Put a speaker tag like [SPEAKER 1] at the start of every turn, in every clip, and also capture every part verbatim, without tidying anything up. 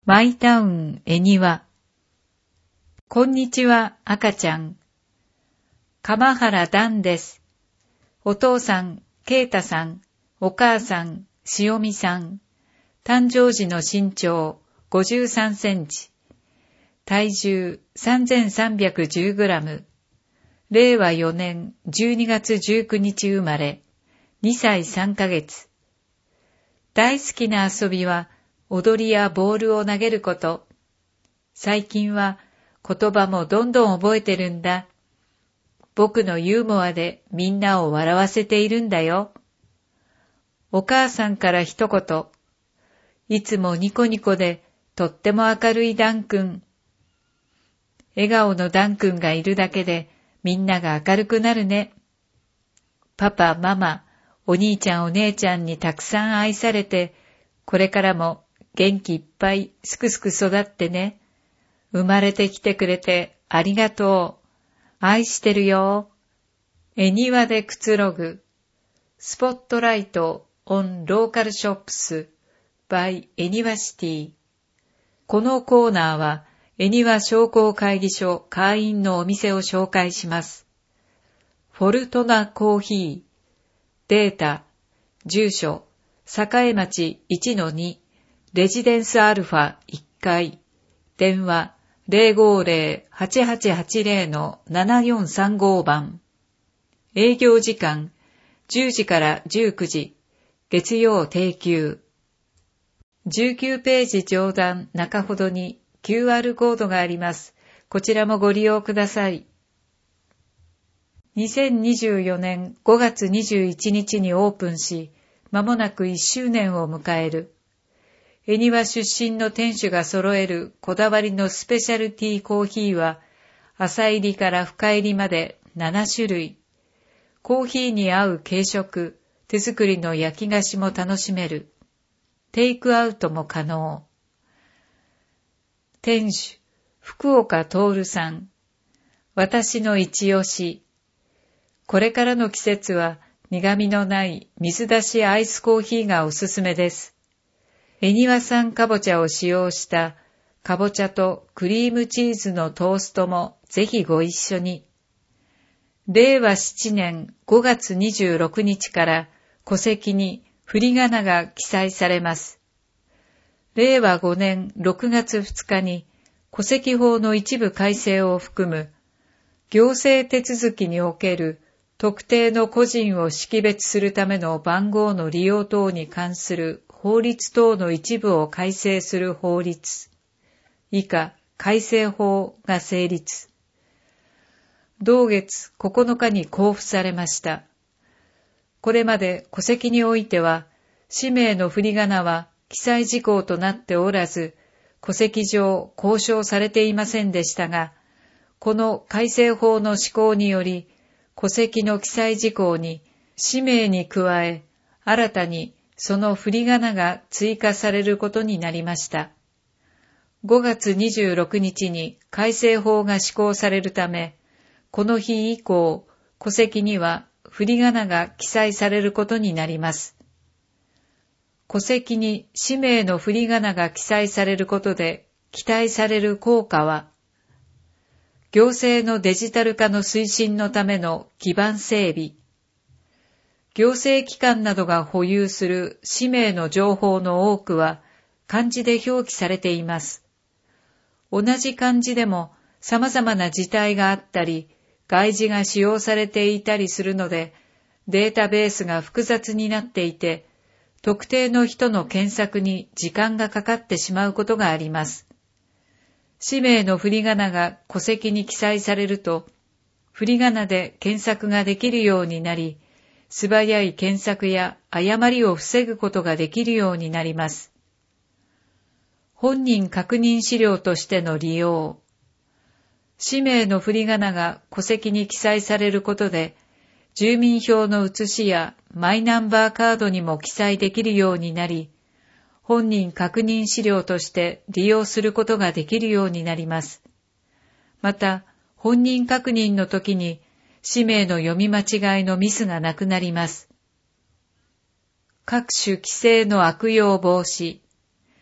[SPEAKER 1] マイタウン恵庭。こんにちは、赤ちゃん。鎌原段です。お父さん、啓太さん、お母さん、塩見さん。誕生時の身長ごじゅうさんセンチ。体重 さんぜんさんびゃくじゅうグラム。れいわよねんじゅうにがつじゅうくにち生まれ、にさいさんかげつ。大好きな遊びは踊りやボールを投げること。最近は言葉もどんどん覚えてるんだ。僕のユーモアでみんなを笑わせているんだよ。お母さんから一言。いつもニコニコでとっても明るいダン君。笑顔のダン君がいるだけでみんなが明るくなるね。パパ、ママ、お兄ちゃんお姉ちゃんにたくさん愛されて、これからも元気いっぱいすくすく育ってね。生まれてきてくれてありがとう。愛してるよ。恵庭でくつろぐ。スポットライト on local shops by 恵庭シティ。このコーナーは恵庭商工会議所会員のお店を紹介します。フォルトナコーヒー。データ、住所、栄町 いちのに、レジデンスアルファいっかい、電話 ゼロごゼロ はちはちはちゼロ のななよんさんご 番。営業時間じゅうじからじゅうくじ、月曜定休。じゅうきゅうページ上段中ほどに キューアール コードがあります。こちらもご利用ください。にせんにじゅうよねんごがつにじゅういちにちにオープンし、まもなくいっしゅうねんを迎える。恵庭出身の店主が揃えるこだわりのスペシャルティーコーヒーは、浅入りから深入りまでななしゅるい。コーヒーに合う軽食、手作りの焼き菓子も楽しめる。テイクアウトも可能。店主、福岡徹さん。私の一押し。これからの季節は苦味のない水出しアイスコーヒーがおすすめです。恵庭産かぼちゃを使用したかぼちゃとクリームチーズのトーストもぜひご一緒に。れいわななねんごがつにじゅうろくにちから戸籍に振り仮名が記載されます。れいわごねんろくがつふつかに戸籍法の一部改正を含む行政手続きにおける特定の個人を識別するための番号の利用等に関する法律等の一部を改正する法律、以下改正法が成立。同月ここのかに公布されました。これまで戸籍においては、氏名の振り仮名は記載事項となっておらず、戸籍上公証されていませんでしたが、この改正法の施行により、戸籍の記載事項に氏名に加え、新たにその振り仮名が追加されることになりました。ごがつにじゅうろくにちに改正法が施行されるため、この日以降、戸籍には振り仮名が記載されることになります。戸籍に氏名の振り仮名が記載されることで期待される効果は、行政のデジタル化の推進のための基盤整備。行政機関などが保有する氏名の情報の多くは漢字で表記されています。同じ漢字でも様々な字体があったり、外字が使用されていたりするので、データベースが複雑になっていて、特定の人の検索に時間がかかってしまうことがあります。氏名の振り仮名が戸籍に記載されると、振り仮名で検索ができるようになり、素早い検索や誤りを防ぐことができるようになります。本人確認資料としての利用。氏名の振り仮名が戸籍に記載されることで、住民票の写しやマイナンバーカードにも記載できるようになり、本人確認資料として利用することができるようになります。また、本人確認の時に氏名の読み間違いのミスがなくなります。各種規制の悪用防止。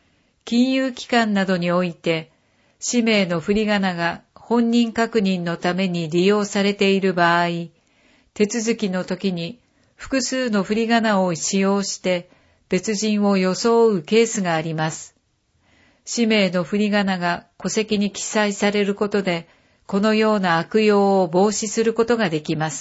[SPEAKER 1] 金融機関などにおいて、氏名の振り仮名が本人確認のために利用されている場合、手続きの時に複数の振り仮名を使用して別人を装うケースがあります。氏名の振り仮名が戸籍に記載されることで、このような悪用を防止することができます。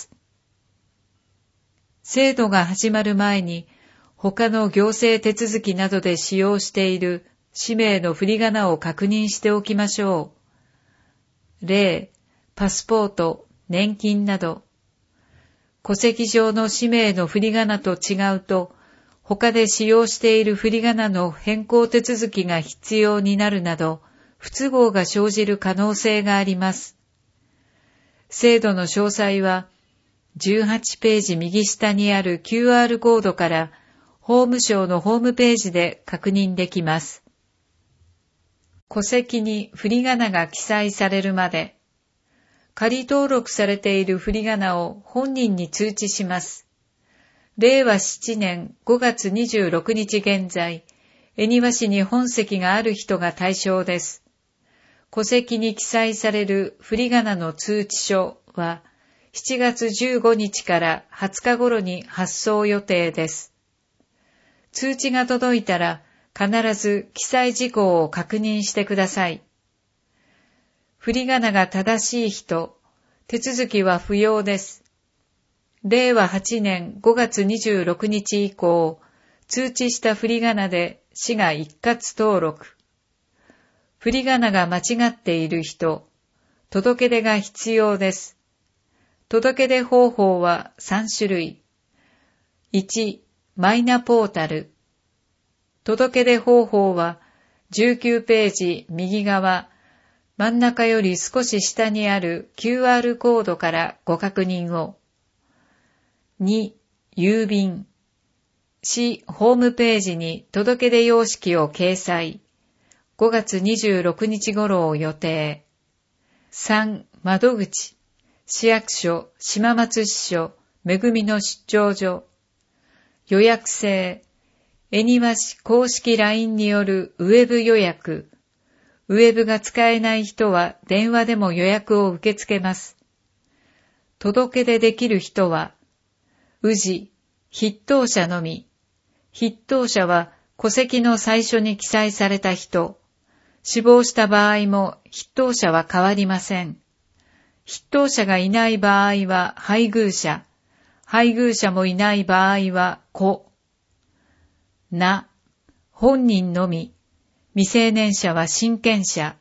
[SPEAKER 1] 制度が始まる前に、他の行政手続きなどで使用している氏名の振り仮名を確認しておきましょう。例、パスポート、年金など。戸籍上の氏名の振り仮名と違うと、他で使用している振り仮名の変更手続きが必要になるなど、不都合が生じる可能性があります。制度の詳細は、じゅうはちページ右下にある キューアール コードから法務省のホームページで確認できます。戸籍に振り仮名が記載されるまで、仮登録されている振り仮名を本人に通知します。れいわななねんごがつにじゅうろくにち現在、恵庭市に本籍がある人が対象です。戸籍に記載される振り仮名の通知書は、しちがつじゅうごにちからはつか頃に発送予定です。通知が届いたら必ず記載事項を確認してください。振り仮名が正しい人、手続きは不要です。れいわはちねんごがつにじゅうろくにち以降、通知した振り仮名で市が一括登録。振り仮名が間違っている人、届け出が必要です。届け出方法はさんしゅるい。いち、マイナポータル。届け出方法はじゅうきゅうページ右側、真ん中より少し下にある キューアール コードからご確認を。に、郵便。市ホームページに届け出様式を掲載。ごがつにじゅうろくにち頃を予定。さん、窓口。市役所、島松支所、めぐみの出張所。予約制。恵庭市公式 ライン によるウェブ予約。ウェブが使えない人は電話でも予約を受け付けます。届け出できる人は、氏、筆頭者のみ。筆頭者は戸籍の最初に記載された人。死亡した場合も筆頭者は変わりません。筆頭者がいない場合は配偶者。配偶者もいない場合は子。な、本人のみ。未成年者は親権者。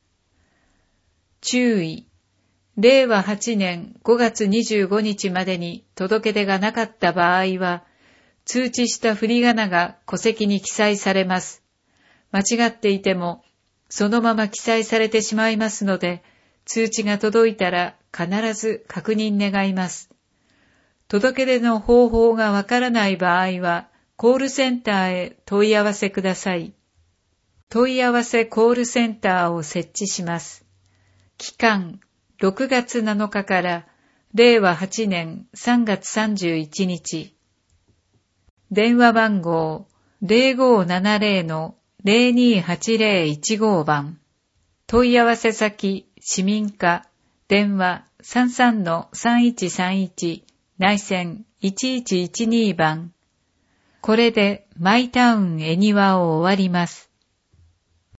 [SPEAKER 1] 注意。れいわはちねんごがつにじゅうごにちまでに届け出がなかった場合は、通知した振り仮名が戸籍に記載されます。間違っていても、そのまま記載されてしまいますので、通知が届いたら必ず確認願います。届け出の方法がわからない場合は、コールセンターへ問い合わせください。問い合わせコールセンターを設置します。期間、ろくがつなのかかられいわはちねんさんがつさんじゅういちにち。電話番号 ゼロごーななゼロのゼロにーはちゼロいちご 番。問い合わせ先、市民課、電話 さんさんのさんいちさんいち、内線いちいちいちに番。これでマイタウン恵庭を終わります。